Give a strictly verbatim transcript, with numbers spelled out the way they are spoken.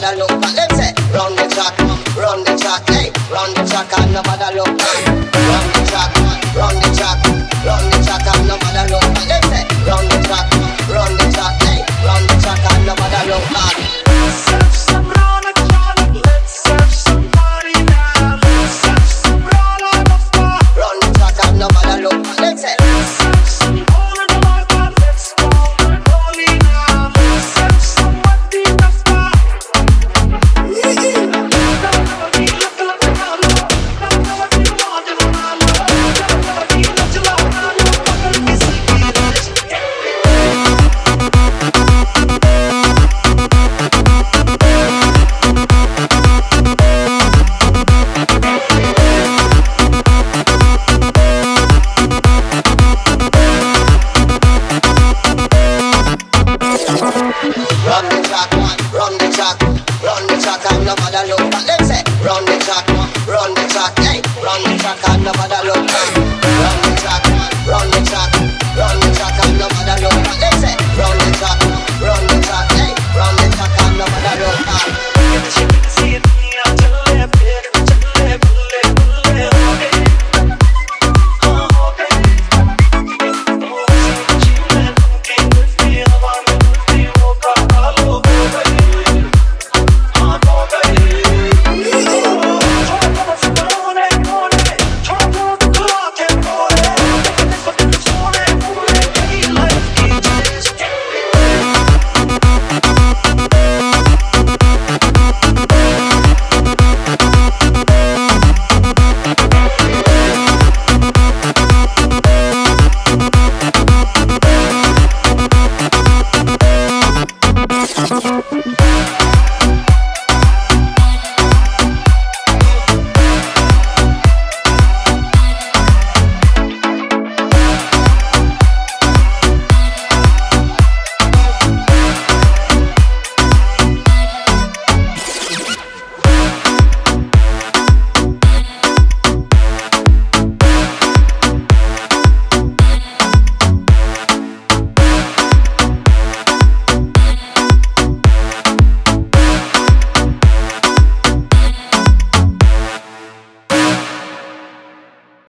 nobody look back. Them say, run the track, run the track, hey, run the track and nobody look back. Run the track, run the track, run the track and nobody look back. Them say, run the track, run the track, hey, run the track and nobody look back. Let's have some run the track, let's have some party now. Let's have some run on the floor. Run the track and nobody look back. Them say, let's have some all in the water, let's go and holy now. Let's have some what in the floor. run the track, run the track, run the track and nobody look back. Them say, run the track, run the track, hey, run the track and nobody look back.